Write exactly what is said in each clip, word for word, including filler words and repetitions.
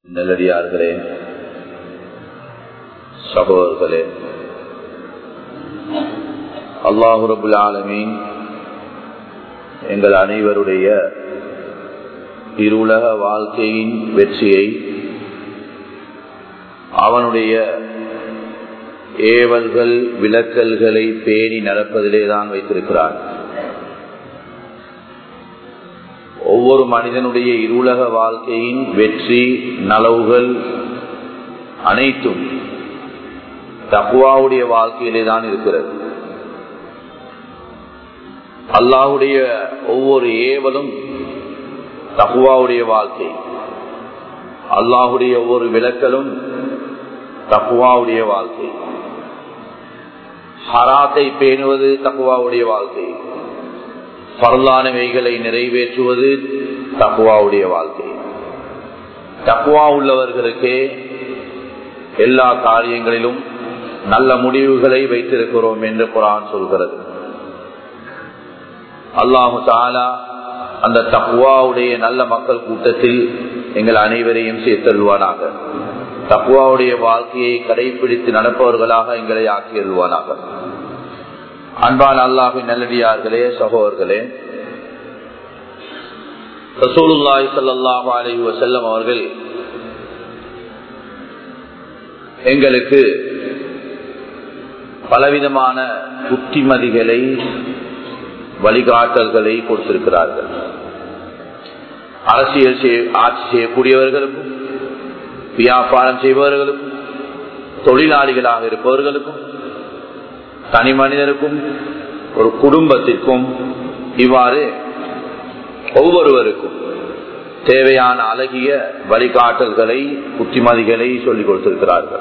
நல்லடியார்களே, சகோதரர்களே, அல்லாஹு ரப்புல் ஆலமீன் எங்கள் அனைவருடைய இருவுலக வாழ்க்கையின் வெற்றியை அவனுடைய ஏவல்கள் விலக்கல்களை பேணி நடப்பதிலே தான் வைத்திருக்கிறான். ஒவ்வொரு மனிதனுடைய இருவுலக வாழ்க்கையின் வெற்றி நலவுகள் அனைத்தும் தக்வாவுடைய வாழ்க்கையிலே தான் இருக்கிறது. அல்லாஹுடைய ஒவ்வொரு ஏவலும் தக்வாவுடைய வாழ்க்கை, அல்லாஹுடைய ஒவ்வொரு விலக்கலும் தக்வாவுடைய வாழ்க்கை, ஹராத்தை பேணுவது தக்வாவுடைய வாழ்க்கை, பரலானவைகளை நிறைவேற்றுவது தக்வாவுடைய வாழ்க்கை. தக்வா உள்ளவர்களுக்கே எல்லா காரியங்களிலும் நல்ல முடிவுகளை வைத்திருக்கிறோம் என்று குர்ஆன் சொல்கிறது. அல்லாஹு தஆலா அந்த தக்வாவுடைய நல்ல மக்கள் கூட்டத்தில் எங்கள் அனைவரையும் சேர்த்தருள்வானாக. தக்வாவுடைய வாழ்க்கையை கடைபிடித்து நடப்பவர்களாக எங்களை ஆக்கியருள்வானாக. அன்பான அல்லாஹ்வின் நல்லடியார்களே, சகோதரர்களே, ரசூலுல்லாஹி ஸல்லல்லாஹு அலைஹி வஸல்லம் அவர்கள் எங்களுக்கு பலவிதமான புத்திமதிகளை வழிகாட்டல்களை கொடுத்திருக்கிறார்கள். அரசியல் ஆட்சி செய்யக்கூடியவர்களுக்கும், வியாபாரம் செய்பவர்களுக்கும், தொழிலாளிகளாக இருப்பவர்களுக்கும், தனி மனிதனுக்கும், ஒரு குடும்பத்திற்கும், இவ்வாறு ஒவ்வொருவருக்கும் தேவையான அழகிய வழிகாட்டல்களை புத்திமதிகளை சொல்லிக் கொடுத்திருக்கிறார்கள்.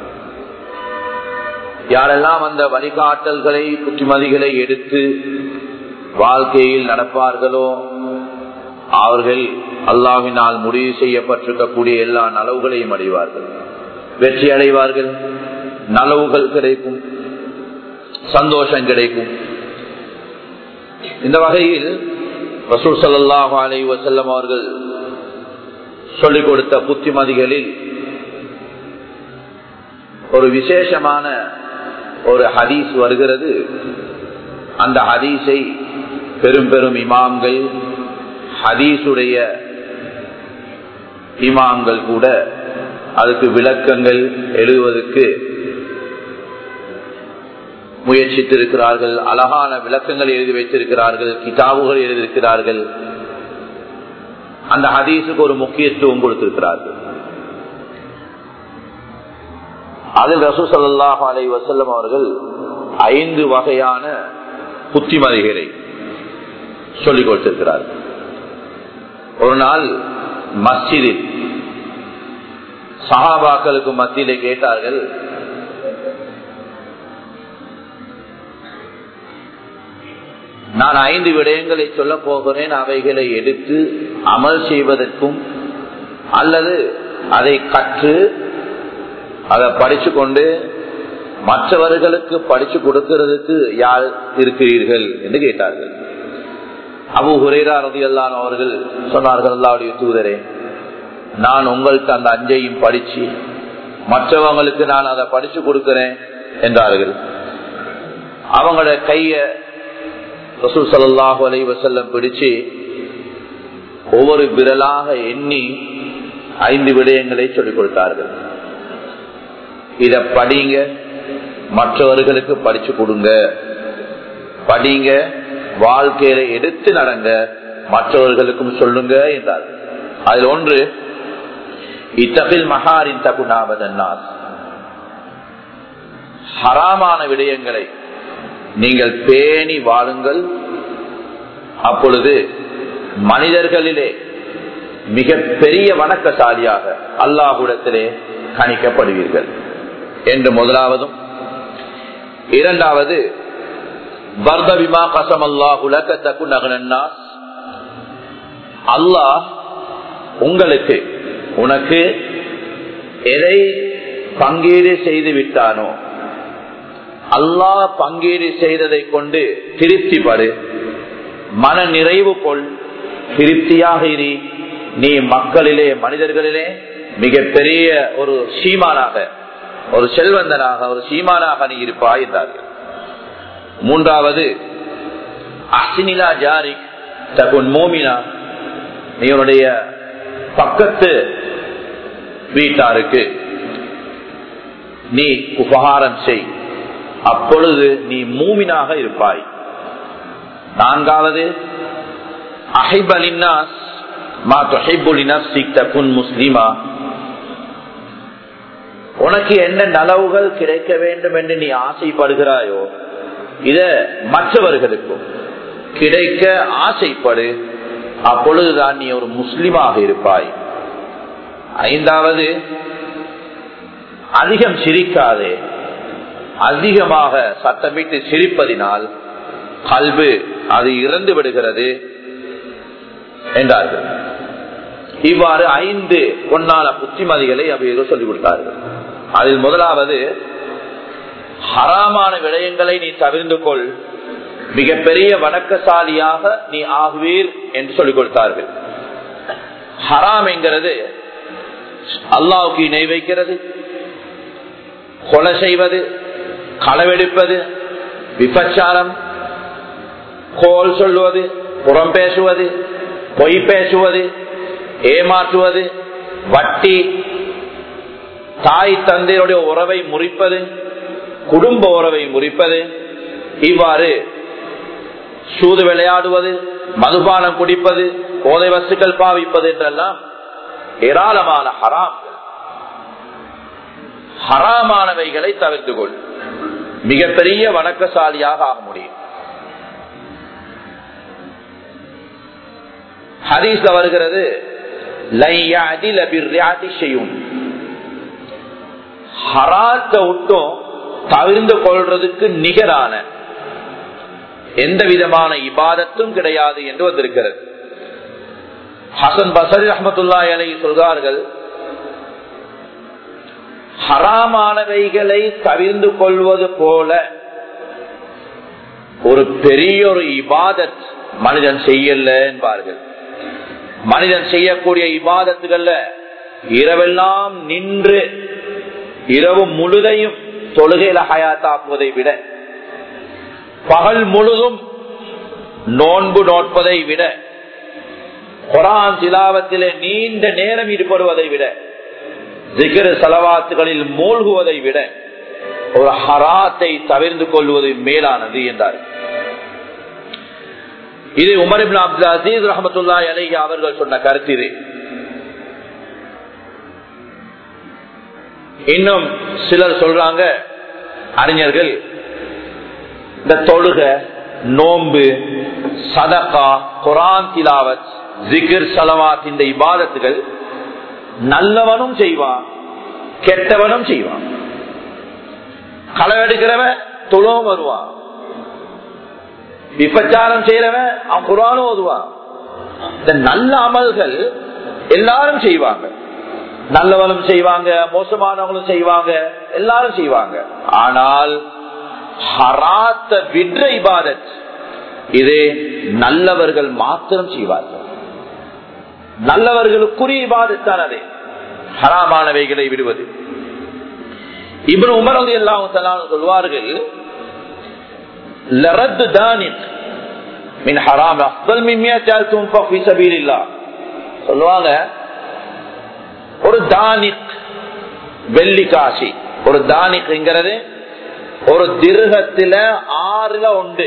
யாரெல்லாம் அந்த வழிகாட்டல்களை புத்திமதிகளை எடுத்து வாழ்க்கையில் நடப்பார்களோ அவர்கள் அல்லாஹ்வினால் முடிவு செய்யப்பட்டிருக்கக்கூடிய எல்லா நலவுகளையும் அடைவார்கள், வெற்றி அடைவார்கள், நலவுகள் கிடைக்கும், சந்தோஷம் கிடைக்கும். இந்த வகையில் ரசூல் ஸல்லல்லாஹு அலைஹி வஸல்லம் அவர்கள் சொல்லிக் கொடுத்த புத்திமதிகளில் ஒரு விசேஷமான ஒரு ஹதீஸ் வருகிறது. அந்த ஹதீஸை பெரும் பெரும் இமாம்கள், ஹதீஸுடைய இமாம்கள் கூட அதுக்கு விளக்கங்கள் எழுதுவதற்கு முயற்சித்திருக்கிறார்கள். அழகான விளக்கங்கள் எழுதி வைத்திருக்கிறார்கள், கிதாபுகள் எழுதியிருக்கிறார்கள். அந்த ஹதீஸுக்கு ஒரு முக்கியத்துவம் கொடுத்திருக்கிறார்கள். அதில் ரசூல் ஸல்லல்லாஹு அலைஹி வஸல்லம் அவர்கள் ஐந்து வகையான புத்திமதிகளை சொல்லிக் கொடுத்திருக்கிறார்கள். ஒரு நாள் மஸ்ஜிதில் சஹாபாக்களுக்கு மத்தியிலே கேட்டார்கள், நான் ஐந்து விடயங்களை சொல்ல போகிறேன், அவைகளை எடுத்து அமல் செய்வதற்கும் அல்லது அதை கற்று அதை படிச்சு கொண்டு மற்றவர்களுக்கு படிச்சு கொடுக்கிறதுக்கு யார் இருக்கிறீர்கள் என்று கேட்டார்கள். அபூ ஹுரைரா ரலியல்லாஹு அன்ஹு அவர்கள் சொன்னார்கள், அல்லாஹ்வுடைய தூதரே, நான் உங்கள்கிட்ட அந்த அஞ்சையும் படிச்சு மற்றவங்களுக்கு நான் அதை படிச்சு கொடுக்கிறேன் என்றார்கள். அவங்களோட கைய ரசூல் ஸல்லல்லாஹு அலைஹி வஸல்லம் பிடிச்சு ஒவ்வொரு விரலாக எண்ணி ஐந்து விடயங்களை சொல்லிக் கொடுத்தார்கள். இத படிங்க, மற்றவர்களுக்கு படிச்சு கொடுங்க, படிங்க, வாழ்க்கையில எடுத்து நடங்க, மற்றவர்களுக்கும் சொல்லுங்க என்றார்கள். அதில் ஒன்று, இத்தபில் மஹாரின் தகுநாவதன்னாஸ், ஹராமான விடயங்களை நீங்கள் பேணி வாழுங்கள், அப்பொழுது மனிதர்களிலே மிக பெரிய வணக்கசாலியாக அல்லாஹ்விடத்திலே கணிக்கப்படுவீர்கள் என்று முதலாவதும். இரண்டாவது, அல்லாஹ் உங்களுக்கு உனக்கு எதை பங்கீடு செய்து விட்டானோ, அல்லாஹ் பங்கீடு செய்ததை கொண்டு திருப்திப்படு, மன நிறைவு கொள், திருப்தியாக இரு. நீ மக்களிலே மனிதர்களிலே மிகப்பெரிய ஒரு சீமானாக, ஒரு செல்வந்தனாக, ஒரு சீமானாக நீ இருப்பாய் என்றார்கள். மூன்றாவது அஹ்சினிலா ஜாரி தகுன் மோமினா, நீ உன்னுடைய பக்கத்து வீட்டாருக்கு நீ உபகாரம் செய், அப்பொழுது நீ மூமினாக இருப்பாய். நான்காவது அஹிப் லின்னாஸ் மா துஹிப்பு லினஃப்ஸிக் தகுன் முஸ்லிமா, உனக்கு என்ன நலவுகள் கிடைக்க வேண்டும் என்று நீ ஆசைப்படுகிறாயோ இத மற்றவர்களுக்கும் கிடைக்க ஆசைப்படு, அப்பொழுதுதான் நீ ஒரு முஸ்லிமாக இருப்பாய். ஐந்தாவது அதிகம் சிரிக்காதே, அதிகமாக சத்தமிட்டு சிரிப்பதினால் கல்பு அது இறந்து விடுகிறது என்றார்கள். இவ்வாறு ஐந்து பொன்னான புத்திமதிகளை அவையோ சொல்லிக் கொடுத்தார்கள். அதில் முதலாவது ஹராமான விடயங்களை நீ தவிர்த்து கொள், மிகப்பெரிய வணக்கசாலியாக நீ ஆகுவீர் என்று சொல்லிக் கொடுத்தார்கள். ஹராம் என்கிறது அல்லாஹ்வுக்கு இணை வைக்கிறது, கொலை செய்வது, களவெடுப்பது, விபச்சாரம், கோல் சொல்லுவது, புறம் பேசுவது, பொய் பேசுவது, ஏமாற்றுவது, வட்டி, தாய் தந்தையுடைய உறவை முறிப்பது, குடும்ப உறவை முறிப்பது, இவ்வாறு சூது விளையாடுவது, மதுபானம் குடிப்பது, போதை வஸ்துக்கள் பாவிப்பது என்றெல்லாம் ஏராளமான ஹராம். ஹராமானவைகளை தவிர்த்து கொள், மிகப்பெரிய வணக்கசாலியாக ஆக முடியும். ஹதீஸ்ல வருகிறது, ஹராத்தை விட்டும் தவிர்த்து கொள்றதுக்கு நிகரான எந்த விதமான இபாதத்தும் கிடையாது என்று வந்திருக்கிறது. ஹசன் பஸ்ரி ரஹ்மத்துல்லாஹி அலைஹி சொல்கிறார்கள், ஹராமானவைகளை தவிர்த்து கொள்வது போல ஒரு பெரிய ஒரு இபாதத் மனிதன் செய்யல என்பார்கள். மனிதன் செய்யக்கூடிய இபாதத்துகள்ல இரவெல்லாம் நின்று இரவு முழுதையும் தொழுகையில ஹயாத்தாக்குவதை விட, பகல் முழுதும் நோன்பு நோட்பதை விட, குர்ஆன் திலாவத்திலே நீண்ட நேரம் ஈடுபடுவதை விட, ஜிக்ர் ஸலவாத்துகளில் மூழ்குவதை விட ஒரு ஹராத்தை தவிர்த்து கொள்வது மேலானது என்றார். இது உமர் இப்னு அப்துல் அசீஸ் ரஹ்மத்துல்லாஹி அலைஹி அவர்கள் சொன்ன கருத்து. இது இன்னும் சிலர் சொல்றாங்க, அறிஞர்கள், இந்த தொழுக, நோன்பு, சதகா, குர்ஆன் திலாவத், ஜிக்ர் ஸலவாத், இந்த இபாதத்துகள் நல்லவனும் செய்வான், கெட்டவனும் செய்வான். களவெடுக்கிறவன் தொழுவும் வருவான், விபச்சாரம் செய்யறவன் அவன் குர்ஆனும் ஓதுவான். இந்த நல்ல அமல்கள் எல்லாரும் செய்வாங்க, நல்லவனும் செய்வாங்க, மோசமானவங்களும் செய்வாங்க, எல்லாரும் செய்வாங்க. ஆனால் ஹராத்த விட்ற இபாதத் இதே நல்லவர்கள் மாத்திரம் செய்வார்கள். நல்லவர்களுக்குரிய இபாதத் தான் அது, ஹராமானவைகளை விடுவது. இப்னு உமர் ரலியல்லாஹு தஆலா சொல்வார்கள், லரத் தானிக் மின் ஹராம் அஃதல் மின் மியத்தில் துன்ஃபக் ஃபீ சபீலில்லாஹ். சொல்வாங்க, ஒரு தானிக் வெள்ளி காசி, ஒரு தானிக்ங்கிறது ஒரு திர்ஹத்துல ஆறுல ஒன்று,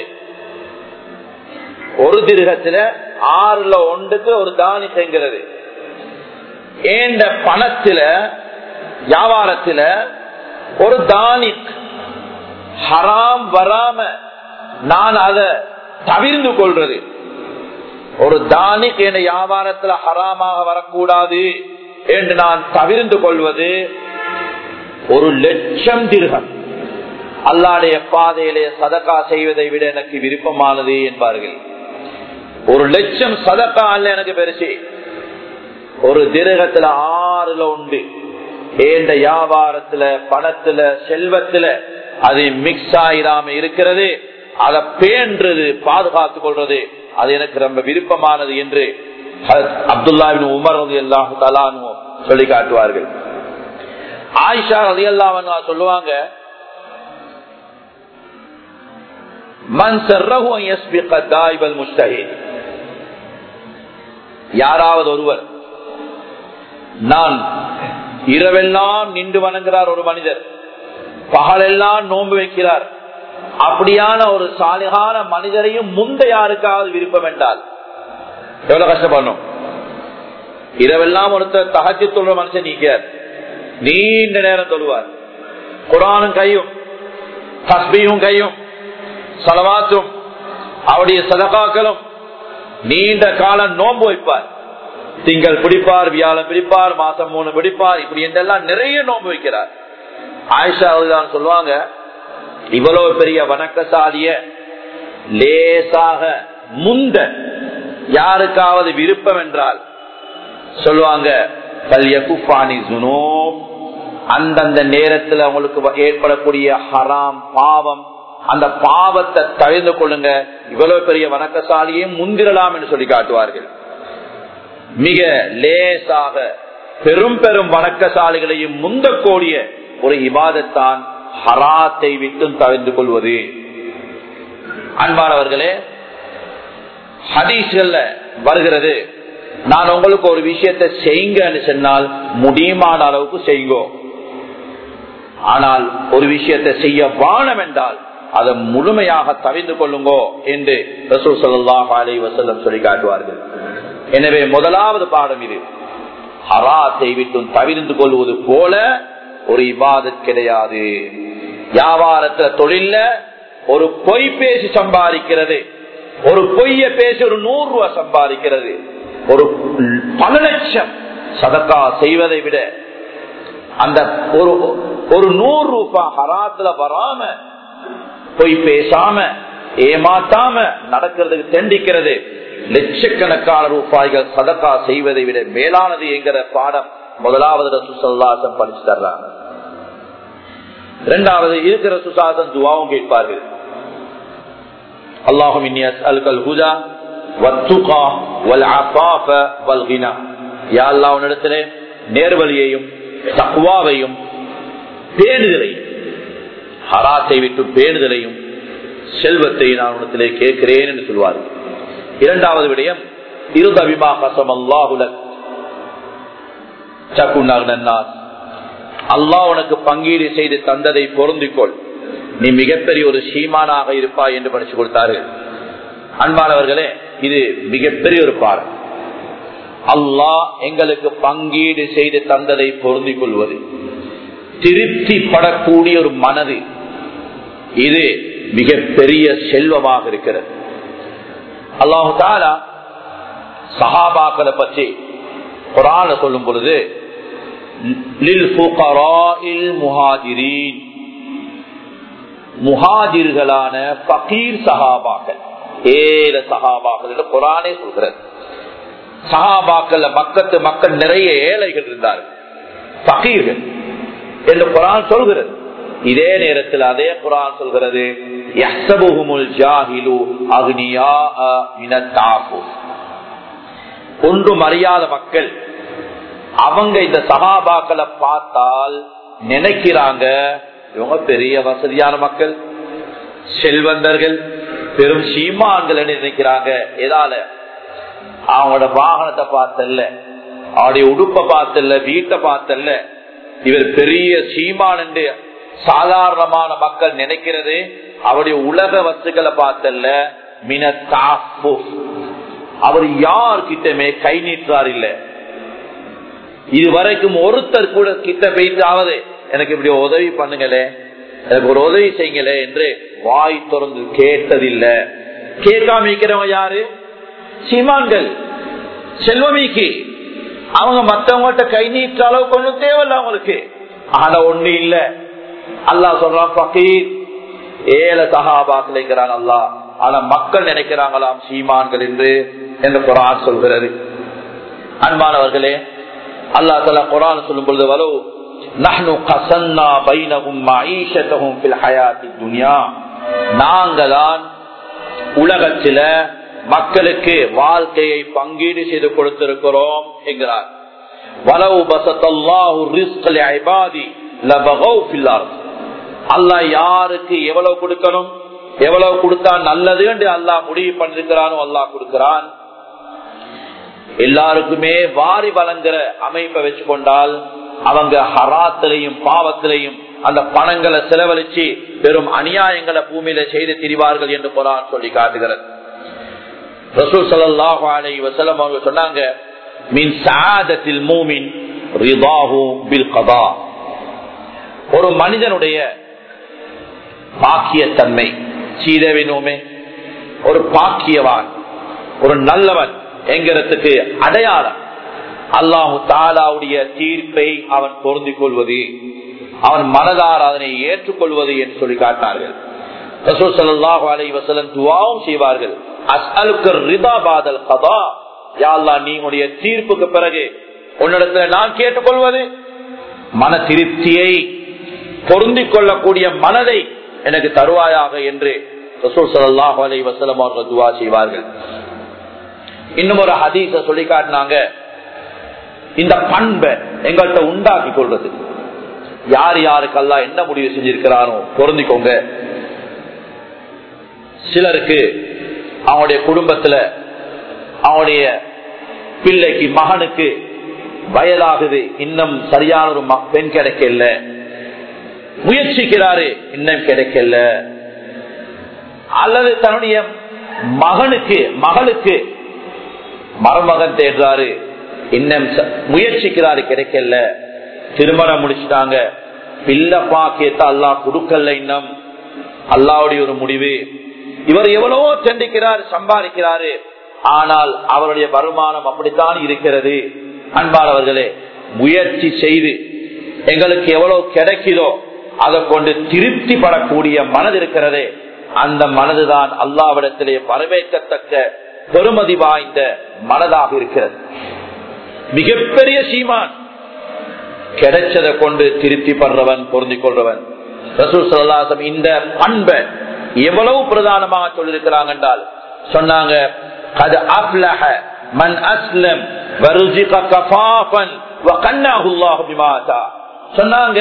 ஒரு திர்ஹத்துல ஆறுல ஒன்றுக்கு ஒரு தானிக்ங்கிறது. ஏண்ட பணத்துல வியாபாரத்துல ஒரு தானிக் ஹராம் வராம நான் அதை தவிர்த்து கொள்றது, ஒரு தானிக் என் வியாபாரத்துல ஹராமாக வரக்கூடாது என்று நான் தவிர்த்து கொள்வது ஒரு லட்சம் திர்ஹம் அல்லாஹ்வுடைய பாதையிலே சதகா செய்வதை விட எனக்கு விருப்பமானது என்பார்கள். ஒரு லட்சம் சதகா அல்ல எனக்கு பெருசு, ஒரு திரகத்துல ஆறுல உண்டு. ஏண்ட வியாபாரத்துல, பணத்துல, செல்வத்துல அது மிக்ஸ் ஆயிராம இருக்கிறது, அதை பேன்றது, பாதுகாத்துக் கொள்றது, அது எனக்கு ரொம்ப விருப்பமானது என்று அப்துல்லா இப்னு உமர் ரலியல்லாஹு தஆலா அன்ஹு சொல்லி காட்டுவார்கள். ஆயிஷா ரலியல்லாஹு அன்ஹா சொல்லுவாங்க, மன் சர்ரஹு அன் யஸ்பிக தாயிபல் முஜ்தஹித், யாராவது ஒருவர், நான் இரவெல்லாம் நின்று வணங்குகிறார் ஒரு மனிதர், பகலெல்லாம் நோன்பு வைக்கிறார், அப்படியான ஒரு சாலிகான மனிதரையும் முந்த யாருக்காவது விருப்பம் என்றால் எவ்வளவு கஷ்டப்படணும். இரவெல்லாம் ஒருத்தர் தஹஜ்ஜுத் தொழுற மனுஷன் நீக்கிறார், நீண்ட நேரம் தொழுவார், குர்ஆனும் கையும் தஸ்பீஹும் கையும் ஸலவாத்தும் அவருடைய சதகாக்களும், நீண்ட காலம் நோன்பு வைப்பார், திங்கள் பிடிப்பார், வியாழம் பிடிப்பார், மாசம் மூணு பிடிப்பார், இப்படி என்றெல்லாம் நிறைய நோன்பு வைக்கிறார். ஆயிஷா அவர்கள் சொல்லுவாங்க, இவ்வளவு பெரிய வணக்கசாலிய லேசாக முந்த யாருக்காவது விருப்பம் என்றால் சொல்லுவாங்க, அந்தந்த நேரத்தில் அவங்களுக்கு ஏற்படக்கூடிய ஹராம் பாவம், அந்த பாவத்தை தவிர்த்து கொள்ளுங்க, இவ்வளவு பெரிய வணக்கசாலியையும் முந்திரலாம் என்று சொல்லி காட்டுவார்கள். மிக லேசாக பெரும் பெரும் வணக்கசாலிகளையும் முந்தக்கூடிய ஒரு இபாதத்தான் ஹராத்தை விட்டும் தவிர்த்து கொள்வது. அன்பானவர்களே, ஹதீஸ்கள்ல வருகிறது, நான் உங்களுக்கு ஒரு விஷயத்தை செய்யுங்கன்னு சொன்னால் முடியுமான அளவுக்கு செய்யுங்கோ, ஆனால் ஒரு விஷயத்தை செய்ய வானம் என்றால் அதை முழுமையாக தவிர்த்து கொள்ளுங்கோ என்று ரசூல் ஸல்லல்லாஹு அலைஹி வஸல்லம் சொல்லி காட்டுவார்கள். எனவே முதலாவது பாடம் இது, ஹராத்தை விட்டும் தவிர்த்து கொள்வது போல ஒரு இபாதத் கிடையாது. வியாபாரத்துல தொழில ஒரு பொய் பேசி சம்பாதிக்கிறது, ஒரு பொய்ய பேசி ஒரு நூறு ரூபாய் சம்பாதிக்கிறது, ஒரு பல லட்சம் சதக்கா செய்வதை விட அந்த ஒரு ஒரு நூறு ரூபாய் ஹராத்துல வராம பொய் பேசாம ஏமாத்தாம நடக்கிறதுக்கு தண்டிக்கிறது லட்சக்கணக்கான ரூபாய்கள் சதக்கா செய்வதை விட மேலானது என்கிற பாடம் முதலாவது ரசூல் ஸல்லல்லாஹு அலைஹி வஸல்லம் படிச்சு தர்றாங்க. இரண்டாவது இருக்கிற சுசாதன் துஆவும் கேட்பார்கள், அல்லாஹும் இன்னி அஸ்அலுகல் ஹுதா வத்துகா வல் அஃபாஃப வல் கினா, யா அல்லாஹ் உன்னிடத்திலே நேர்வழியையும் தக்வாவையும் பேணுதலையும், ஹராத்தை விட்டு பேணுதலையும் செல்வத்தை நான் உன்னிடத்திலே கேட்கிறேன் என்று சொல்வார்கள். இரண்டாவது விடயம், இருத பிமா கஸம அல்லாஹு லக் தகுன் அக்னன் நாஸ், அல்லாஹ் உனக்கு பங்கீடு செய்து தந்ததை பொருந்திக்கொள், நீ மிகப்பெரிய ஒரு சீமானாக இருப்பாய் என்று படிச்சு கொடுத்தார்கள். அன்பானவர்களே, இது மிகப்பெரிய ஒரு பாடம். அல்லாஹ் எங்களுக்கு பங்கீடு செய்து தந்ததை பொருந்திக் கொள்வது, திருப்தி படக்கூடிய ஒரு மனது, இது மிகப்பெரிய செல்வமாக இருக்கிறது. அல்லாஹு தஆலா சஹாபாக்களை பற்றி குர்ஆன்ல சொல்லும் பொழுது, லில் ஃபுகராஇல் முஹாஜிரீன், முஹாஜிர்களான ஃபகீர் சஹாபாக்கள், ஏழு சஹாபாக்கள் என்று குர்ஆனே சொல்கிறது. சஹாபாக்கள் மக்கத்து மக்கள் நிறைய ஏழைகள் இருந்தார்கள், ஃபகீர்கள் என்று குர்ஆன் சொல்கிறது. இதே நேரத்தில் அதே குர்ஆன் சொல்கிறது, யஹ்சபுஹுமுல் ஜாஹிலு அக்னியாஅ மினத் தஅஃபுஃப், ஒன்றும் அறியாத மக்கள் அவங்க இந்த சஹாபாக்களை பார்த்தால் நினைக்கிறாங்க இவங்க பெரிய வசதியான மக்கள், செல்வந்தர்கள், பெரும் சீமான்கள் நினைக்கிறாங்க. எதால? அவங்களோட வாகனத்தை பார்த்தல்ல, அவருடைய உடுப்பை பார்த்தல்ல, வீட்டை பார்த்தல்ல, இவர் பெரிய சீமான் என்று சாதாரணமான மக்கள் நினைக்கிறது அவருடைய உலக வஸ்துக்களை பார்த்தல்ல, மினத்தாஃபுஃப், அவர் யார்கிட்டமே கை நீட்டார் இல்ல. இதுவரைக்கும் ஒருத்தர் கூட கிட்ட போயிட்டாவது எனக்கு இப்படி உதவி பண்ணுங்களே, எனக்கு ஒரு உதவி செய்யுங்களே என்று வாய் திறந்து கேட்டதில்லை. கேட்காம இருக்கிறவங்க யாரு? சீமான்கள், செல்வமீக்கி. அவங்க மற்றவங்கள்ட்ட கை நீட்ட அளவு கொஞ்சம் தேவையில்ல அவங்களுக்கு. ஆனா ஒண்ணு இல்ல, அல்லாஹ் சொல்றான் ஃபகீர், ஏழை சஹாபாக்கள் அல்லாஹ். ஆனா மக்கள் நினைக்கிறாங்களாம் சீமான்கள் என்று என்று குர்ஆன் சொல்கிறது. அன்பானவர்களே, அல்லாஹ் தஆலா குர்ஆன் சொல்லும் பொழுது, வலோ நஹ்னு கஸன்னா பைனஹும் மஈஷதஹும் ஃபில் ஹயாத்தித் துன்யா, நாங்களான் உலகத்தில மக்களுக்கு வாழ்க்கையை பங்கீடு செய்து கொடுத்திருக்கிறோம் என்கிறார். வலவு பஸத்தல்லாஹு ரிஸ்க லிஇபாதி லபகவ் ஃபில் அர்த். அல்லாஹ் யாருக்கு எவ்வளவு கொடுக்கணும், எவ்வளவு கொடுத்தா நல்லது என்று அல்லாஹ் முடிவு பண்ணிருக்கிறானோ அல்லாஹ் கொடுக்கிறான். எல்லாருக்குமே வாரி வழங்குற அமைப்பை வச்சு கொண்டால் அவங்க ஹராத்திலையும் பாவத்திலையும் அந்த பணங்களை செலவழிச்சு பெரும் அநியாயங்களை பூமியில செய்து திரிவார்கள் என்று குர்ஆன் சொல்லி காட்டுகிறது. ரசூல் ஸல்லல்லாஹு அலைஹி வஸல்லம் அவங்க சொன்னாங்க, மின் சஆதத்தில் மூமின் ரிதாஹு பில் கதா. ஒரு மனிதனுடைய பாக்கியத்தன்மை சீதவினோமே, ஒரு பாக்கியவான், ஒரு நல்லவன் என்கிறதுக்கு அடையாளம் அல்லாஹு தஆலாவுடைய தீர்ப்பை அவன் பொருந்திக் கொள்வது, அவன் மனதார அதனை ஏற்றுக்கொள்வது என்று சொல்லி காட்டினார்கள். ரசூல் ஸல்லல்லாஹு அலைஹி வஸல்லம் துஆவும் செய்வார்கள், அஸ்அலுக ரிதா பாதல் கதா. யா அல்லாஹ், நீ உன்னுடைய தீர்ப்புக்கு பிறகு உன்னிடத்தில் நான் கேட்டுக்கொள்வது மன திருப்தியை, பொருந்திக் கொள்ளக்கூடிய மனதை எனக்கு தருவாயாக என்று ரசூல் ஸல்லல்லாஹு அலைஹி வஸல்லம் அவர்கள் துஆ செய்வார்கள். இன்னும் ஒரு ஹதீஸ சொல்லி காட்டினாங்க, இந்த பண்பை எங்கள்கிட்ட உண்டாக்கி கொள்றது யார் யாருக்கு அல்லாஹ் என்ன முடிவு செஞ்சிருக்கிறானோ பொருந்திக்கோங்க. சிலருக்கு அவனுடைய குடும்பத்துல அவனுடைய பிள்ளைக்கு மகனுக்கு வயதாகுது, இன்னும் சரியான ஒரு பெண் கிடைக்கல, முயற்சிக்கிறாரு இன்னும் கிடைக்கல. அல்லது தன்னுடைய மகனுக்கு மகளுக்கு மருமகன் தேடுறாரு, இன்னும் முயற்சிக்கிறாரு கிடைக்கல. திருமணம் முடிச்சுட்டாங்க, பிள்ளை பாக்கியத்தை அல்லாஹ் கொடுக்கல, இன்னும் அல்லாஹ்வுடைய ஒரு முடிவு. இவர் எவ்வளவோ சந்திக்கிறார், சம்பாதிக்கிறாரு, ஆனால் அவருடைய வருமானம் அப்படித்தான் இருக்கிறது. அன்பானவர்களே, முயற்சி செய்து எங்களுக்கு எவ்வளவு கிடைக்குதோ அதை கொண்டு திருப்தி படக்கூடிய மனது இருக்கிறதே, அந்த மனதுதான் அல்லாஹ்விடத்திலே வரவேற்கத்தக்க பெருமதி வாய்ந்த மனதாக இருக்கிறது. மிகப்பெரிய சீமான் கிடைச்சதை கொண்டு திருப்தி படுறவன், பொருந்திக் கொள்றவன். ரசூல் ஸல்லல்லாஹு அலைஹி வஸல்லம் இந்த பண்பை எவ்வளவு பிரதானமாக சொல்லியிருக்கிறாங்க என்றால் சொன்னாங்க, கத் அஃப்லஹ மன் அஸ்லம் வருஸிக கஃபாஃபன் வகன்னாஹு அல்லாஹு பிமா ஆதா. சொன்னாங்க,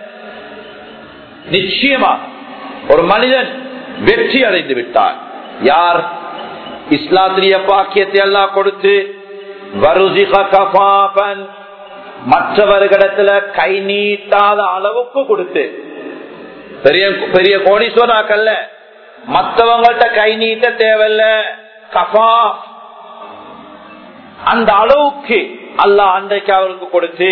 நிச்சயமா ஒரு மனிதன் வெற்றி அடைந்து விட்டான் யார் இஸ்லாத்திய பாக்கியத்தை எல்லாம் கொடுத்து வருஸிக கஃபாஃபன், மற்றவர்களிடத்துல கை நீட்டாத அளவுக்கு கொடுத்து, பெரிய பெரிய கோடீஸ்வராக்கல்ல, மற்றவங்கள்ட்ட கை நீட்ட தேவையில்ல, கஃபா அந்த அளவுக்கு அல்லாஹ் அன்றைக்கு அவருக்கு கொடுத்து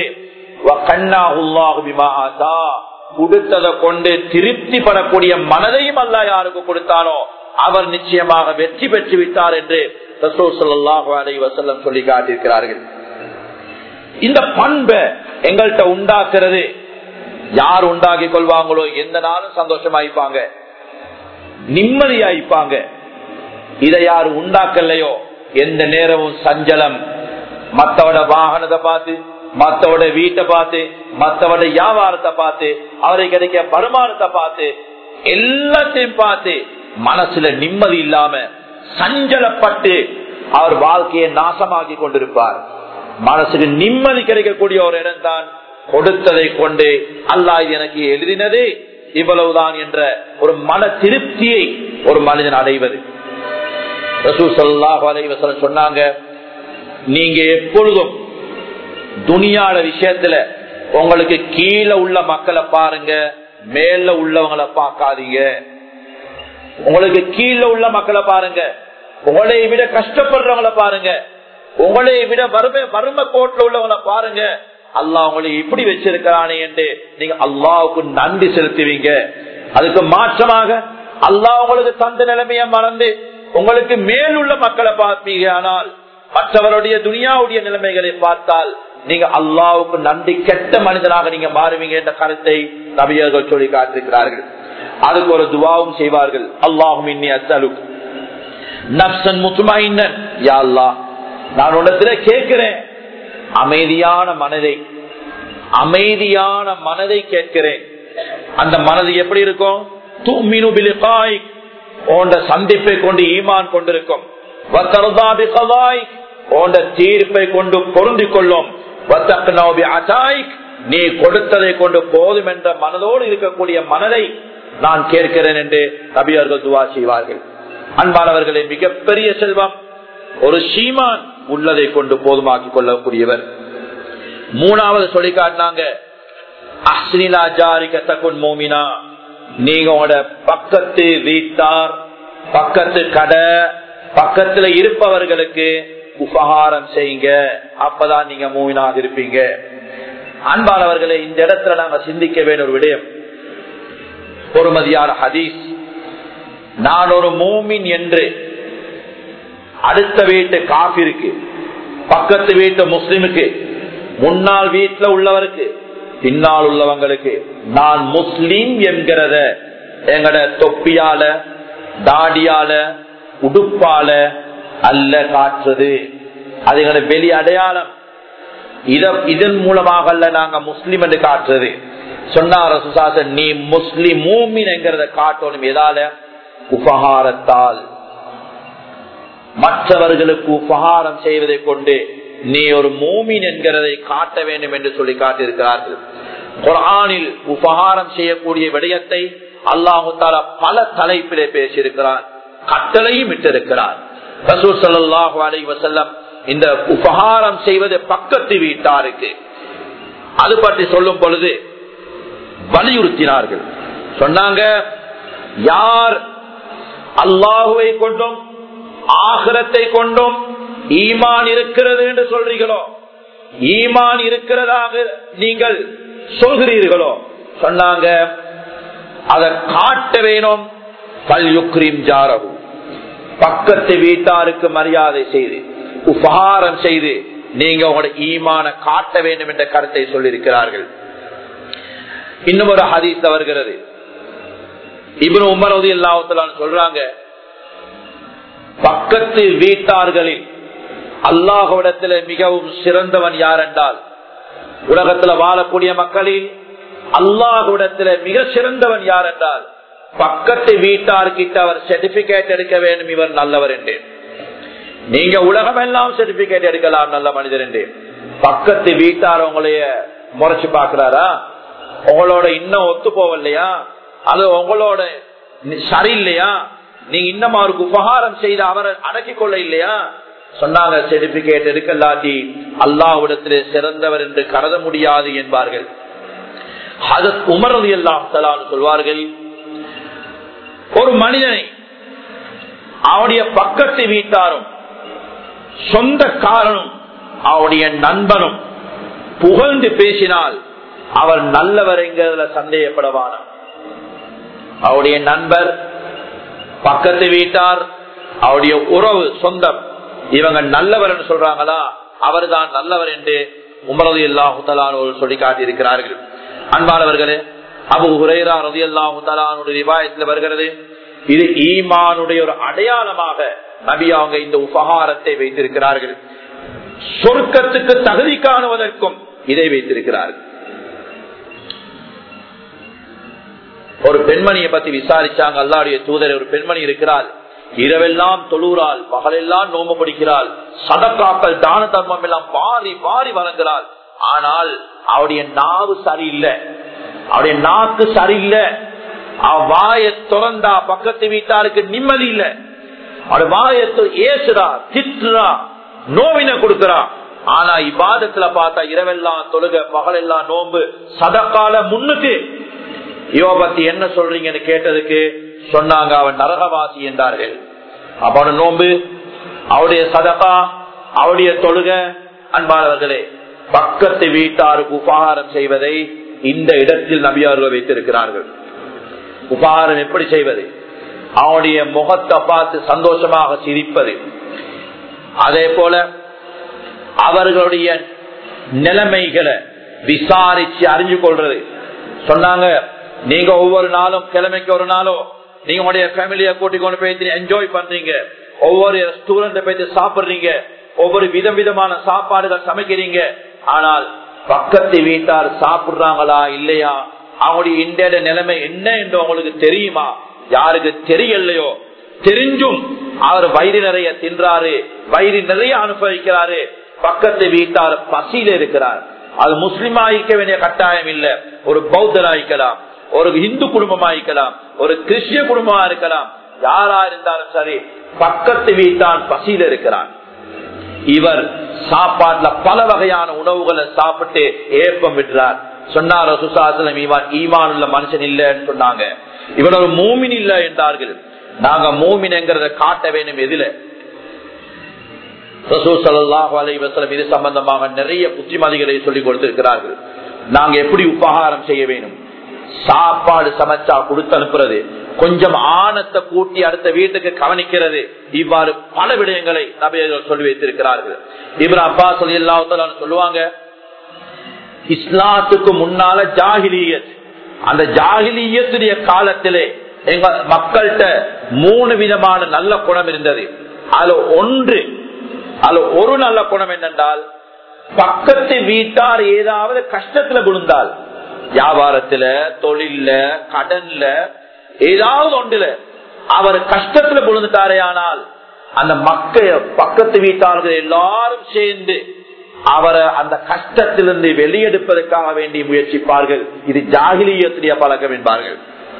கொடுத்ததை கொண்டு திருப்தி படக்கூடிய மனதையும் அல்லாஹ் யாருக்கு கொடுத்தானோ அவர் நிச்சயமாக வெற்றி பெற்று விட்டார் என்று ரசூல் ஸல்லல்லாஹு அலைஹி வஸல்லம் சொல்லி காட்டியிருக்கிறார்கள். இந்த பண்பை எங்கள்கிட்ட உண்டாக்குறது யார் உண்டாக்கி கொள்வாங்களோ எந்த நாளும் சந்தோஷமாயிப்பாங்க, நிம்மதியாயிப்பாங்க. இதை யாரு உண்டாக்கலையோ எந்த நேரமும் சஞ்சலம், மத்தவட வாகனத்தை பார்த்து, மத்தவட வீட்டை பார்த்து, மத்தவட வியாபாரத்தை பார்த்து, அவருக்கு கிடைக்க வருமானத்தை பார்த்து, எல்லாத்தையும் பார்த்து மனசுல நிம்மதி இல்லாம சஞ்சலப்பட்டு அவர் வாழ்க்கையை நாசமாக்கி கொண்டிருப்பார். மனசுக்கு நிம்மதி கிடைக்கக்கூடிய ஒரு இடம் தான் கொடுத்ததை கொண்டு அல்லாஹ் எனக்கு எழுதினதே இவ்வளவுதான் என்ற ஒரு மன திருப்தியை ஒரு மனிதன் அடைவது. ரசூல் ஸல்லல்லாஹு அலைஹி வஸல்லம் சொன்னாங்க, நீங்க எப்பொழுதும் துனியாட விஷயத்துல உங்களுக்கு கீழே உள்ள மக்களை பாருங்க, மேல உள்ளவங்களை பார்க்காதீங்க. உங்களுக்கு கீழே உள்ள மக்களை பாருங்க, உங்களை விட கஷ்டப்படுறவங்களை பாருங்க, உங்களை விட வறுமை வறுமை கோட்டில் உள்ளவங்களை பாருங்க. அல்லாஹ் உங்களை இப்படி வச்சிருக்கிறானே என்று நீங்க அல்லாஹ்வுக்கு நன்றி செலுத்துவீங்க. அதுக்கு மாற்றமாக அல்லாஹ் உங்களுக்கு தந்த நிலைமையை மறந்து உங்களுக்கு மேலுள்ள மக்களை பார்ப்பீங்க. ஆனால் மற்றவருடைய துனியாவுடைய நிலைமைகளை பார்த்தால் நீங்க அல்லாஹ்வுக்கு நன்றி கெட்ட மனிதனாக நீங்க மாறுவீங்க என்ற கருத்தை நபியர்கள் சொல்லி காட்டிருக்கிறார்கள். அதுக்கு ஒரு துவாவும் செய்வார்கள், அல்லாஹும் இன்னி அஸ்அலுக் நஃப்ஸன் முத்மஇன்னன். யா அல்லாஹ், நான் உன்னிடத்துல கேட்கிறேன் அமைதியான மனதை, அமைதியான மனதை கேட்கிறேன். அந்த மனது எப்படி இருக்கும்? துமினு பிலிகாயிக், உன்னுடைய சந்திப்பை கொண்டு ஈமான் கொண்டிருக்கும். தீர்ப்பை கொண்டு பொருந்திக் கொள்ளும், நீ கொடுத்ததை கொண்டு போதும் என்ற மனதோடு இருக்கக்கூடிய மனதை நான் கேட்கிறேன் என்று நபியர்கள் துவா செய்வார்கள். அன்பானவர்களே, மிகப்பெரிய செல்வம் ஒரு சீமான் உள்ளதை கொண்டு போதுமாக்கிக் கொள்ளக்கூடியவர். மூணாவது சொல்லி காட்டினாங்க, நீங்க உங்களோட பக்கத்து வீட்டார், பக்கத்து கடை, பக்கத்துல இருப்பவர்களுக்கு உபகாரம் செய்யுங்க, அப்பதான் நீங்க மூமினாக இருப்பீங்க. அன்பானவர்களே, இந்த இடத்துல நாங்க சிந்திக்க வேண்டிய ஒரு விடயம், பொறுமதியான ஹதீஸ். நான் ஒரு மூமின் என்று அடுத்த வீட்டு காபிருக்கு, பக்கத்து வீட்டு முஸ்லிமுக்கு, முன்னாள் வீட்டுல உள்ளவருக்கு, பின்னால் உள்ளவங்களுக்கு நான் முஸ்லீம் என்கிறத எங்கட தொப்பியால, தாடியால, உடுப்பால அல்ல காட்டுறது, அது எங்களோட வெளி அடையாளம். இதன் மூலமாக அல்ல நாங்க முஸ்லீம் என்று காட்டுறது. சொன்னார் ரசூலுல்லாஹ், நீ முஸ்லிம் மூமின் என்கிறத காட்டணும். எதால? உபகாரத்தால். மற்றவர்களுக்கு உபகாரம் செய்வதை கொண்டு நீ ஒரு மூமின் என்கிறதை காட்ட வேண்டும் என்று சொல்லி காட்டியிருக்கிறார்கள். குர்ஆனில் உபகாரம் செய்யக்கூடிய விடயத்தை அல்லாஹ் தஆலா பல தலைப்பிலே பேசியிருக்கிறார், கட்டளையும் இட்டிருக்கிறார். ரசூல் ஸல்லல்லாஹு அலைஹி வஸல்லம் இந்த உபகாரம் செய்வது பக்கத்து வீட்டாருக்கு அது பற்றி சொல்லும் பொழுது வலியுறுத்தினார்கள். சொன்னாங்க, யார் அல்லாஹுவை கொண்டும் ஆகிரத்தை கொண்டும் ஈமான் இருக்கிறது என்று சொல்றீர்களோ, ஈமான் இருக்கிறதாக நீங்கள் சொல்கிறீர்களோ, சொன்னாங்க அதை காட்ட வேணும். பக்கத்து வீட்டாருக்கு மரியாதை செய்து உபகாரம் செய்து நீங்க உங்களோட ஈமான காட்ட வேண்டும் என்ற கருத்தை சொல்லியிருக்கிறார்கள். இன்னும் ஒரு ஹதீஸ் வருகிறது. இப்னு உமர் ரலியல்லாஹு தஆலா சொல்றாங்க, பக்கத்து வீட்டார்களில் அல்லாஹ்விடத்தில் மிகவும் சிறந்தவன் யார் என்றால், உலகத்தில் வாழக்கூடிய மக்களில் அல்லாஹ்விடத்தில் மிக சிறந்தவன் யார் என்றால், பக்கத்து வீட்டார்கிட்ட அவர் சர்டிபிகேட் எடுக்க வேண்டும், இவர் நல்லவர் என்று. நீங்க உலகம் எல்லாம் சர்டிபிகேட் எடுக்கலாம் நல்ல மனிதர் என்று, பக்கத்து வீட்டார் உங்களைய முறைச்சு பாக்குறாரா, உங்களோட இன்னும் ஒத்து போவலையா, அது உங்களோட சரியில்லையா, நீங்க இன்னும் அவருக்கு உபகாரம் செய்து அவரை அடக்கிக் கொள்ள இல்லையா, சொன்னாங்க சர்டிபிகேட் எடுக்கலாட்டி அல்லாஹ்விடத்திலே சிறந்தவர் என்று கருத முடியாது என்பார்கள். ஹஜ்ரத் உமர் ரலியல்லாஹு தஆலா சொல்வார்கள், ஒரு மனிதனை அவனுடைய பக்கத்து வீட்டாரும் சொந்தக்காரனும் அவனுடைய நண்பனும் புகழ்ந்து பேசினால் அவர் நல்லவர் என்கிறதுல சந்தேகப்படவான. அவருடைய நண்பர், பக்கத்து வீட்டார், அவருடைய உறவு, சொந்தம், இவங்க நல்லவர் என்று சொல்றாங்களா, அவர் தான் நல்லவர் என்று உமர் ரலியல்லாஹு தஆலா சொல்லி காட்டியிருக்கிறார்கள். அன்பானவர்களே, அபூ ஹுரைரா ரலியல்லாஹு தஆலா ரிவாயத்தில் வருகிறது, இது ஈமானுடைய ஒரு அடையாளமாக நபி அவங்க இந்த உபகாரத்தை வைத்திருக்கிறார்கள். சொர்க்கத்துக்கு தகுதி காணுவதற்கும் இதை வைத்திருக்கிறார்கள். ஒரு பெண்மணியை பத்தி விசாரிச்சாங்க அல்லாஹ்வுடைய தூதர். ஒரு பெண்மணி இருக்கிறாள், இரவெல்லாம் தொழுகிறாள், பகலெல்லாம் நோம்பு பிடிக்கிறாள், சதக்காக்கள் தான தர்மம் எல்லாம் வாரி வாரி வழங்குகிறாள். ஆனால் அவருடைய நாவு சரியில்லை, அவருடைய நாக்கு சரியில்லை. அவ வாயை திறந்தா பக்கத்து வீட்டாருக்கு நிம்மதி இல்லை. அவருடைய வாயை ஏசுறா, திட்டுறா, நோவின கொடுக்கிறா. ஆனா இபாதத்துல பார்த்தா இரவெல்லாம் தொழுக, பகலெல்லாம் நோம்பு, சதக்கால முன்னுக்கு. இவ பத்தி என்ன சொல்றீங்கன்னு கேட்டதுக்கு சொன்னாங்க, அவன் நரகவாசி என்றார்கள். அவனோட நோம்பு, அவருடைய சதகா, அவருடைய தொழுக. அன்பானவர்களே, பக்கத்து வீட்டாருக்கு உபகாரம் செய்வதை இந்த இடத்தில் நபியார்கள் வைத்திருக்கிறார்கள். உபகாரம் எப்படி செய்வது? அவனுடைய முகத்தை பார்த்து சந்தோஷமாக சிரிப்பது, அதே போல அவர்களுடைய நிலைமைகளை விசாரிச்சு அறிஞ்சு கொள்றது. சொன்னாங்க, நீங்க ஒவ்வொரு நாளும் கிழமைக்கு ஒரு நாளோ நீங்க உங்களுடைய ஃபேமிலியை கூட்டிக் கொண்டு போய் என்ஜாய் பண்றீங்க, ஒவ்வொரு ரெஸ்டாரண்ட் போயிட்டு சாப்பிடுறீங்க, ஒவ்வொரு விதம் விதமான சாப்பாடுகள் சமைக்கிறீங்க. ஆனால் பக்கத்து வீட்டார் சாப்பிடுறாங்களா இல்லையா, அவங்களுடைய இந்திய நிலைமை என்ன என்று உங்களுக்கு தெரியுமா? யாருக்கு தெரியலையோ தெரிஞ்சும் அவர் வயிறு நிறைய தின்றாரு, வயிறு நிறைய அனுபவிக்கிறாரு, பக்கத்து வீட்டார் பசியில இருக்கிறார். அது முஸ்லிம் ஆயிக்க வேண்டிய கட்டாயம் இல்ல, ஒரு பௌத்தராய்க்கலாம், ஒரு இந்து குடும்பமாய்க்கலாம், ஒரு கிறிஸ்டிய குடும்பமா இருக்கலாம், யாரா இருந்தாலும் சரி, பக்கத்து வீட்டான் பசியில இருக்கிறான். இவர் சாப்பாட்டுல பல வகையான உணவுகளை சாப்பிட்டு ஏப்பம் விடுறார். சொன்னார் ரசூலுல்லாஹி இவன் ஈமான் உள்ள மனுஷன் இல்லன்னு சொன்னாங்க. இவன் ஒரு மூமின் இல்ல என்றார்கள். நாங்க மூமின் என்கிறத காட்ட வேணும். எதில? ரசூல் ஸல்லல்லாஹு அலைஹி வஸல்லம் இது சம்பந்தமாக நிறைய புத்திமதிகளை சொல்லிக் கொடுத்திருக்கிறார்கள். நாங்க எப்படி உபகாரம் செய்ய வேணும், சாப்பாடு சமைச்சா கொடுத்து அனுப்புறது, கொஞ்சம் ஆணத்தை கூட்டி அடுத்த வீட்டுக்கு கவனிக்கிறது, இவ்வாறு பல விடயங்களை நபியர்கள் சொல்லி வைத்திருக்கிறார்கள். இப்னு அப்பாஸ் ரலியல்லாஹு தஆலா சொல்லுவாங்க, இஸ்லாத்துக்கு முன்னால ஜாஹிலியத், அந்த ஜாஹிலியத்துடைய காலத்திலே எங்க மக்கள்கிட்ட மூணு விதமான நல்ல குணம் இருந்தது. அதுல ஒன்று, அதுல ஒரு நல்ல குணம் என்னென்றால், பக்கத்து வீட்டார் ஏதாவது கஷ்டத்துல விழுந்தால், வியாபாரத்துல, தொழில்ல, கடன்ல, ஏதாவது ஒன்றுல அவர் கஷ்டத்துல விழுந்துட்டாரே, ஆனால் அந்த மக்கள் பக்கத்து வீட்டார்கள் எல்லாரும் சேர்ந்து அவரை அந்த கஷ்டத்திலிருந்து வெளியெடுப்பதற்காக வேண்டி முயற்சிப்பார்கள். இது ஜாஹிலியத்துடைய பழக்கம் என்பார்கள்.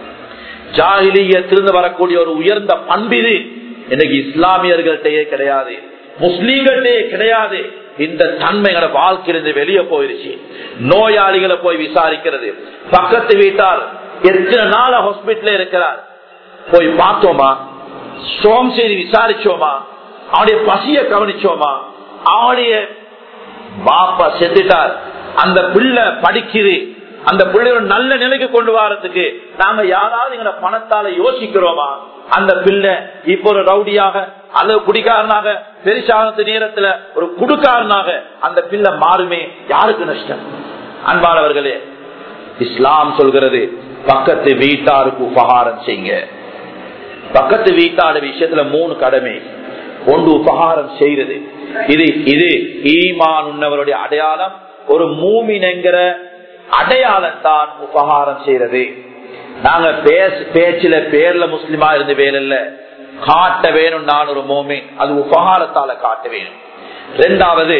ஜாஹிலியத்திலிருந்து வரக்கூடிய ஒரு உயர்ந்த பண்பு இது. இன்னைக்கு இஸ்லாமியர்கள்ட்டே கிடையாது, முஸ்லீம்களே கிடையாது. இந்த தன்மைகளை வாழ்க்கையிலிருந்து வெளியே போயிருச்சு. நோயாளிகளை போய் விசாரிக்கிறது, பக்கத்து வீட்டார் எத்தனை நாள் ஹாஸ்பிட்டல் இருக்கிறார், போய் பார்த்தோமா, சோம் செய்து விசாரிச்சோமா, அவனுடைய பசிய கவனிச்சோமா, அவனுடைய பாப்பா செத்துட்டார், அந்த பிள்ளை படிக்குது, அந்த பிள்ளையோட நல்ல நிலைக்கு கொண்டு வரதுக்கு நாங்க யாராவது எங்களை பணத்தால யோசிக்கிறோமா? அந்த பிள்ளை இப்ப ஒரு ரவுடியாக அல்லது குடிக்காரனாக, பெருசாக நேரத்துல ஒரு குடுக்காரனாக அந்த பிள்ளை மாறுமே, யாருக்கு நஷ்டம்? அன்பானவர்களே, இஸ்லாம் சொல்கிறது பக்கத்து வீட்டாருக்கு உபகாரம் செய்யுங்க. பக்கத்து வீட்டாட விஷயத்துல மூணு கடமை. ஒன்று உபகாரம் செய்யறது. இது இது ஈமான் உன்னவருடைய அடையாளம். ஒரு மூமின் என்கிற அடையாளம் தான் உபகாரம் செய்யறது. நாங்க பேச்சுல பேர்ல முஸ்லிமா இருந்து வேலை காட்ட வேணும், நான் ஒரு மூமின், அது உபகாரத்தால காட்ட வேணும். இரண்டாவது,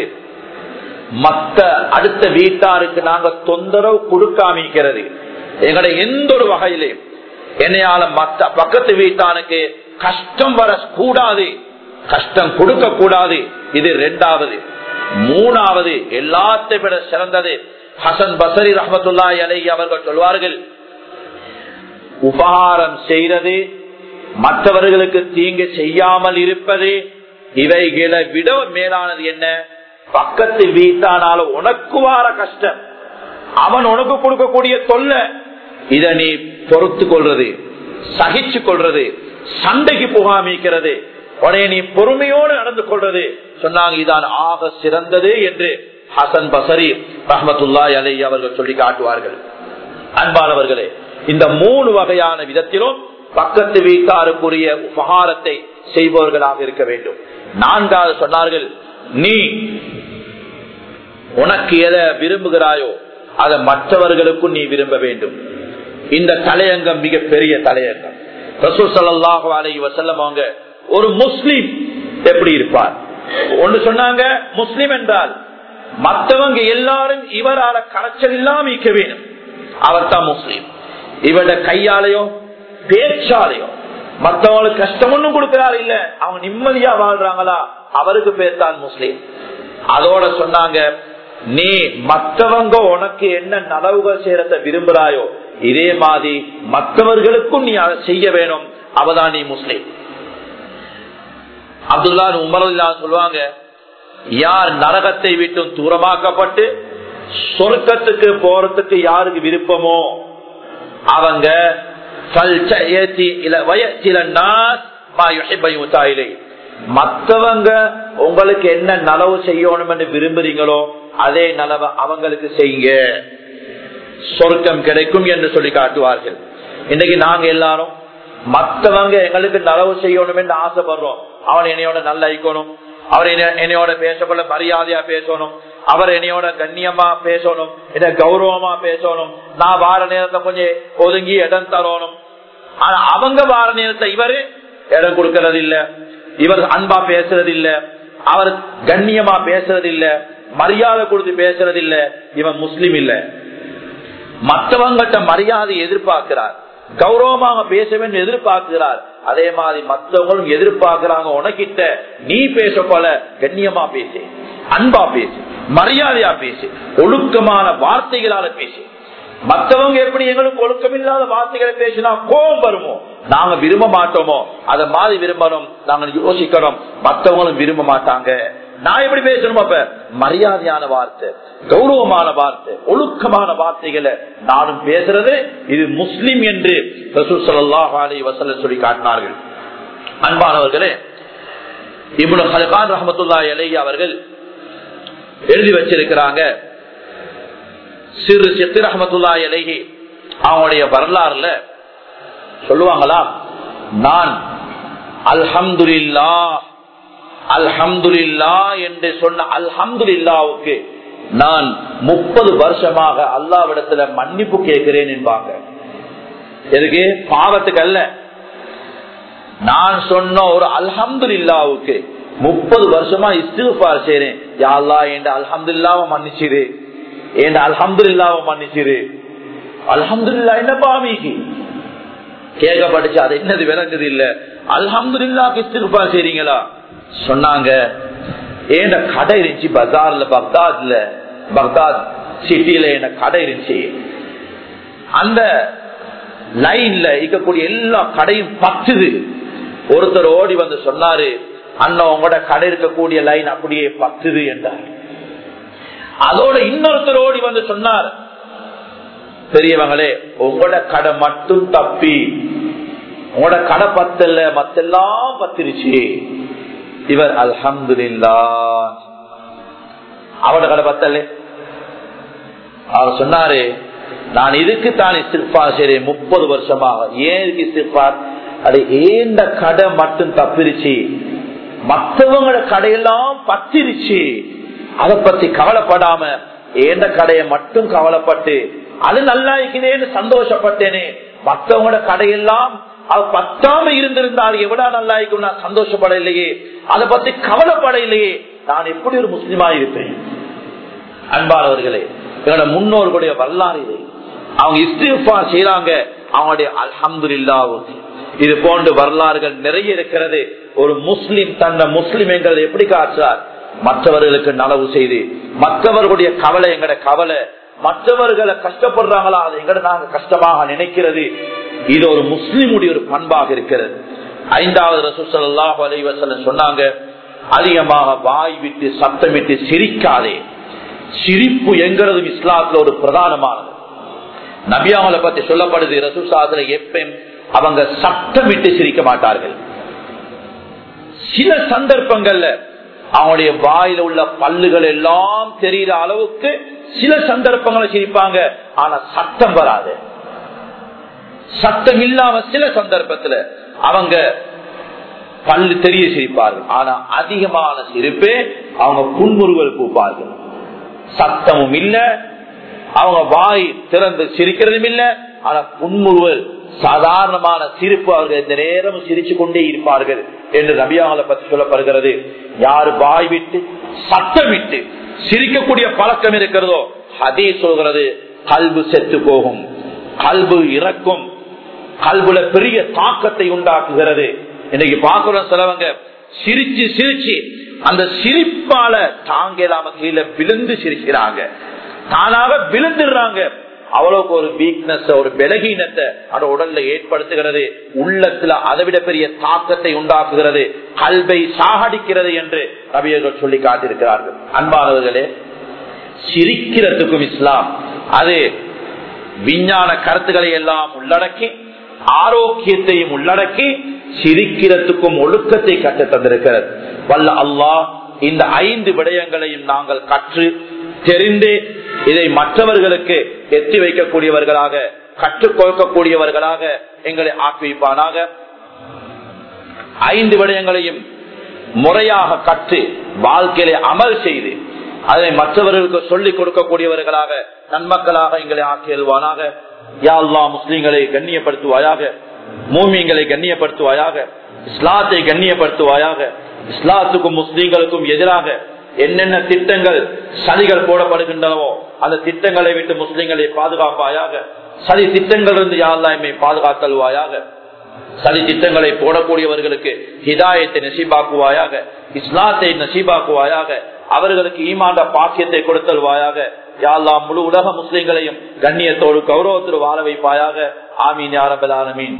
மத்த அடுத்த வீட்டாருக்கு நாங்க தொந்தரவு கொடுக்காமிக்கிறது. எங்களை எந்த ஒரு வகையிலே என்னையால மத்த பக்கத்து வீட்டானுக்கு கஷ்டம் வரக்கூடாது, கஷ்டம் கொடுக்க கூடாது. இது இரண்டாவது. மூணாவது, எல்லாத்தை விட சிறந்தது, ஹசன் பஸ்ரி ரஹ்மத்துல்லாஹி அலைஹி அவர்கள் சொல்வார்கள், உபகாரம் செய்யறது, மற்றவர்களுக்கு தீங்கு செய்யாமல் இருப்பது, இவைகளை விட மேலானது என்ன? பக்கத்து வீட்டானால உனக்கு வார கஷ்டம், அவன் உனக்கு கொடுக்கக்கூடிய தொல்லை, இத நீ பொறுத்து கொள்றது, சகிச்சு கொள்றது, சண்டைக்கு புகாமிக்கிறது, உடனே நீ பொறுமையோடு நடந்து கொள்றது, சொன்னாங்க இதான் ஆக சிறந்தது என்று ஹசன் பஸ்ரி ரஹ்மத்துல்லாஹி அலைஹி அவர்கள் சொல்லி காட்டுவார்கள். அன்பானவர்களே, இந்த மூணு வகையான விதத்திலும் பக்கத்து வீட்டாருக்குரிய உபகாரத்தை செய்பவர்களாக இருக்க வேண்டும். நான்காவது சொன்னார்கள், நீ உனக்கு எதை விரும்புகிறாயோ அதை மற்றவர்களுக்கும் நீ விரும்ப வேண்டும். இந்த தலையங்கம் மிக பெரிய தலையங்கம். ரசூல் ஸல்லல்லாஹு அலைஹி வஸல்லம் அவங்க ஒரு முஸ்லிம் எப்படி இருப்பார் ஒன்று சொன்னாங்க. முஸ்லிம் என்றால் மற்றவங்க எல்லாரும் இவரால கரைச்சல் இல்லாம இருக்க வேண்டும், அவர் தான் முஸ்லிம். இவருடைய கையாலையோ பேச்சாலையோ மற்றவங்களுக்கு கஷ்டம் ஒன்றும் கொடுக்கிறாரு இல்ல, அவங்க நிம்மதியா வாழ்றாங்களா, அவருக்கு பேர் தான் முஸ்லிம். அதோட சொன்னாங்க, நீ மற்றவங்க உனக்கு என்ன நலவுகள் செய்யறத விரும்புறாயோ இதே மாதிரி மற்றவர்களுக்கும் நீ அதை செய்ய வேணும், அவதான் நீ முஸ்லிம். அப்துல்லா உமர் சொல்லுவாங்க, யார் நரகத்தை விட்டும் தூரமாக்கப்பட்டு சொர்க்கத்துக்கு போறதுக்கு யாருக்கு விருப்பமோ அவங்க மற்றவங்க உங்களுக்கு என்ன நலவு செய்யணும் என்று விரும்புறீங்களோ அதே நலவை அவங்களுக்கு செய்யுங்க, சொர்க்கம் கிடைக்கும் என்று சொல்லி காட்டுவார்கள். இன்னைக்கு நாங்க எல்லாரும் மற்றவங்க எங்களுக்கு நலவு செய்யணும் என்று ஆசைப்படுறோம். அவன் என்னையோட நல்லா இருக்கணும், அவர் என்னையோட பேசப்பட மரியாதையா பேசணும், அவர் என்னையோட கண்ணியமா பேசணும், என்ன கௌரவமா பேசணும், நான் வார நேரத்தை கொஞ்சம் ஒதுங்கி இடம் தரணும். ஆனா அவங்க வார நேரத்தை இவரு இடம் கொடுக்கறது இல்ல, இவர் அன்பா பேசுறது இல்ல, அவர் கண்ணியமா பேசுறது இல்ல, மரியாதை கொடுத்து பேசுறது இல்ல, இவன் முஸ்லிம் இல்ல. மற்றவங்கிட்ட மரியாதை எதிர்பார்க்கிறார், கௌரவமாக பேச வேண்டும் எதிர்பார்க்கிறார். அதே மாதிரி மற்றவங்களும் எதிர்பார்க்கிறாங்க, உனக்கிட்ட நீ பேச போல கண்ணியமா பேசு, அன்பா பேசு, மரியாதையா பேசு, ஒழுக்கமான வார்த்தைகளால பேசு. மற்றவங்க எப்படி எங்களுக்கு ஒழுக்கம் இல்லாத வார்த்தைகளை பேசினா கோபம் வருமோ, நாங்க விரும்ப மாட்டோமோ அதை மாதிரி விரும்பணும். நாங்க யோசிக்கணும், மற்றவங்களும் விரும்ப மாட்டாங்க. நான் எப்படி பேசணும்? அப்ப மரியாதையான வார்த்தை, கௌரவமான வார்த்தை, ஒழுக்கமான வார்த்தைகளை நானும் பேசுறது இது முஸ்லிம் என்று ரசூல் ஸல்லல்லாஹு அலைஹி வஸல்லம் சொல்லி காட்டினார்கள். அன்பானவர்களே, இப்னு ஹல்கான் ரஹ்மத்துல்லாஹி அலைஹி அவர்கள் எழுதி வச்சிருக்கிறாங்க, சிறு சித்தி ரஹ்மத்துல்லாஹி அலைஹி அவங்களுடைய வரலாறுல சொல்லுவாங்களா, நான் அல்ஹம்துலில்லாஹ் அல்ஹம்துலில்லாஹ் என்று சொன்ன அல்ஹம்துலில்லாஹ்வுக்கு நான் முப்பது வருஷமாக அல்லாஹ்விடத்துல மன்னிப்பு கேட்கிறேன் என்பாங்க. எதுக்கு? பாவத்துக்கு அல்ல. நான் சொன்ன ஒரு அல்ஹம்துலில்லாஹ்வுக்கு முப்பது வருஷமா இஸ்திக்ஃபார் செய்றேன். யா அல்லாஹ் என்ற அல்ஹம்துலில்லாஹ்வை மன்னிச்சிரு, என்ற அல்ஹம்துலில்லாஹ்வை மன்னிச்சிரு. அல்ஹம்துலில்லாஹ் என்ன பாவிக்கு கேட்கப்பட்டுச்சு, அது என்னது விளங்குது இல்ல. அல்ஹம்துலில்லாஹ்க்கு இஸ்திக்ஃபார் செய்றீங்களா? சொன்னாங்க, ஏண்ட கடை இருந்துச்சு பஜார்ல, பக்தாத்ல, பக்தாத் சிட்டியில என்ன கடை இருந்துச்சு. அந்த லைன்ல இருக்கக்கூடிய எல்லா கடையும் பத்துது. ஒருத்தர் ஓடி வந்து சொன்னாரு, அண்ணன் உங்களோட கடை இருக்கக்கூடிய லைன் அப்படியே பத்துது என்றார். அதோட இன்னொருத்தர் ஓடி வந்து சொன்னார், பெரியவங்களே உங்களோட கடை மட்டும் தப்பி, உங்களோட கடை பத்தல்ல, மத்தெல்லாம் பத்திருச்சு. இவர் அல்ஹம்துலில்லாஹ், அவரோட கடை பத்தல்ல. அவர் சொன்னாரு, நான் இதுக்கு தான் இஸ்திக்ஃபார் செய்றேன் முப்பது வருஷமாக. ஏன் இதுக்கு இஸ்திக்ஃபார்? அது ஏண்ட கடை மட்டும் தப்பிருச்சு, மற்றவங்களோட கடையெல்லாம் பத்திருச்சு. அதை பத்தி கவலைப்படாம ஏண்ட கடையை மட்டும் கவலைப்பட்டு அது நல்லா இருக்குதேன்னு சந்தோஷப்பட்டேனே. மற்றவங்களோட கடையெல்லாம் அது பத்தாம இருந்திருந்தால் எவ்வளவு நல்லா இருக்கும், நான் சந்தோஷப்பட இல்லையே, அதை பத்தி கவலைப்பட இல்லையே, நான் எப்படி ஒரு முஸ்லிமா இருப்பேன்? அன்பானவர்களே, என்னோட முன்னோர்களுடைய வரலாறு இது. அவங்க இஸ்திக்ஃபார் செய்றாங்க அவங்களுடைய அல்ஹம்துலில்லாஹ். இது போன்ற வரலாறுகள் நிறைய இருக்கிறது. ஒரு முஸ்லிம் தன்னை முஸ்லிம் என்கிறது எப்படி காட்டுறார்? மற்றவர்களுக்கு நலவு செய்து, மற்றவர்களுடைய கவலை எங்கட கவலை, மற்றவர்களை கஷ்டப்படுறாங்களா அதை எங்கட நாங்க கஷ்டமாக நினைக்கிறது. இது ஒரு முஸ்லிமுடைய ஒரு பண்பாக இருக்கிறது. ஐந்தாவது ரசூல் ஸல்லல்லாஹு அலைஹி வஸல்லம் சொன்னாங்க, அதிகமாக வாய் விட்டு சத்தமிட்டு சிரிக்காதே. சிரிப்பு என்கிறது இஸ்லாத்துல ஒரு பிரதானமானது. நபியாவங்களை பத்தி சொல்லப்படுது, ரசூல் ஸல்லல்லாஹு எப்பயும் அவங்க சத்தமிட்டு சிரிக்க மாட்டார்கள். சில சந்தர்ப்பங்கள்ல அவங்களுடைய வாயில உள்ள பல்லுகள் எல்லாம் தெரிகிற அளவுக்கு சில சந்தர்ப்பங்களை சிரிப்பாங்க, ஆனா சத்தம் வராது. சத்தம் இல்லாம சில சந்தர்ப்பத்துல அவங்க பல்லு தெரிய சிரிப்பார்கள், ஆனா அதிகமான சிரிப்பே அவங்க புன்முறுவல் கூப்பார்கள். சத்தமும் இல்ல, அவங்க வாய் திறந்து சிரிக்கிறதும் இல்ல, ஆனா புன்முறுவல் சாதாரணமான சிரிப்பு, அவர்கள் இந்த நேரம் சிரிச்சு கொண்டே இருப்பார்கள் என்று நபியாவங்களை பற்றி சொல்லப்படுகிறது. யாரு வாய் விட்டு சத்தமிட்டு சிரிக்கக்கூடிய பழக்கம் இருக்கிறதோ, ஹதீஸ் சொல்கிறது, கல்பு செத்து போகும், கல்பு இறக்கும், கல்புல பெரிய தாக்கத்தை உண்டாக்குகிறது. இன்னைக்கு பாக்குறோம், சிலவங்க சிரிச்சு சிரிச்சு அந்த சிரிப்பால தாங்க இல்லாம கீழே விழுந்து சிரிக்கிறாங்க, தானாக விழுந்துடுறாங்க. அவ்வளவுக்கு ஒரு வீக்னஸ், ஒரு பலகீனத்தை அந்த உடல்ல ஏற்படுத்துகிறது, உள்ளத்துல அதை விட பெரிய தாக்கத்தை உண்டாக்குகிறது, கல்வை சாகடிக்கிறது என்று நபியர்கள் சொல்லி காட்டியிருக்கிறார்கள். அன்பானவர்களே, சிரிக்கிறதுக்கும் இஸ்லாம் அது விஞ்ஞான கருத்துக்களை எல்லாம் உள்ளடக்கி, ஆரோக்கியத்தையும் உள்ளடக்கி, சிரிக்கிறதுக்கும் ஒழுக்கத்தை கற்றுத் தந்திருக்கிறது. வல்ல அல்லாஹ் இந்த ஐந்து விடயங்களையும் நாங்கள் கற்று தெரிந்து இதை மற்றவர்களுக்கு எத்தி வைக்கக்கூடியவர்களாக, கற்றுக் கொடுக்கக்கூடியவர்களாக எங்களை ஆக்குவிப்பானாக. ஐந்து விடயங்களையும் முறையாக கற்று வாழ்க்கையிலே அமல் செய்து அதை மற்றவர்களுக்கு சொல்லிக் கொடுக்கக்கூடியவர்களாக, நன்மக்களாக எங்களை ஆக்கியல்வானாக. யா அல்லாஹ் முஸ்லிம்களை கண்ணியப்படுத்துவாயாக, மூமின்களை கண்ணியப்படுத்துவாயாக, இஸ்லாத்தை கண்ணியப்படுத்துவாயாக. இஸ்லாத்துக்கும் முஸ்லீம்களுக்கும் எதிராக என்னென்ன திட்டங்கள் சதிகள் போடப்படுகின்றனவோ அந்த திட்டங்களை விட்டு முஸ்லீம்களை பாதுகாப்பாயாக. சதி திட்டங்கள் இருந்து யா அல்லாஹ் எம்மை பாதுகாத்தல்வாயாக. சதி திட்டங்களை போடக்கூடியவர்களுக்கு ஹிதாயத்தை நசீபாக்குவாயாக, இஸ்லாத்தை நசீபாக்குவாயாக, அவர்களுக்கு ஈமான் பாக்கியத்தை கொடுத்தல்வாயாக. யா அல்லாஹ் முழு உலக முஸ்லிம்களையும் கண்ணியத்தோடு கௌரவத்தோடு வாழ வைப்பாயாக. ஆமீன் யா ரப்பல் ஆலமீன்.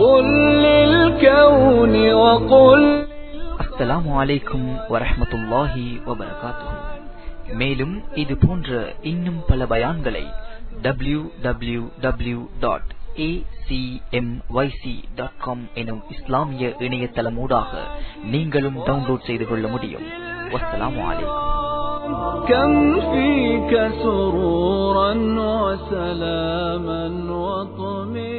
அஸ்ஸலாமு அலைக்கும் வரஹ்மத்துல்லாஹி வபரகாத்துஹு. மேலும் இது போன்ற இன்னும் பல பயான்களை W W W dot A C M Y C dot com எனும் இஸ்லாமிய இணையதளமூடாக நீங்களும் டவுன்லோட் செய்து கொள்ள முடியும். வஸ்ஸலாமு அலைக்கும். كم فيك سرورا وسلاما وطمئنانا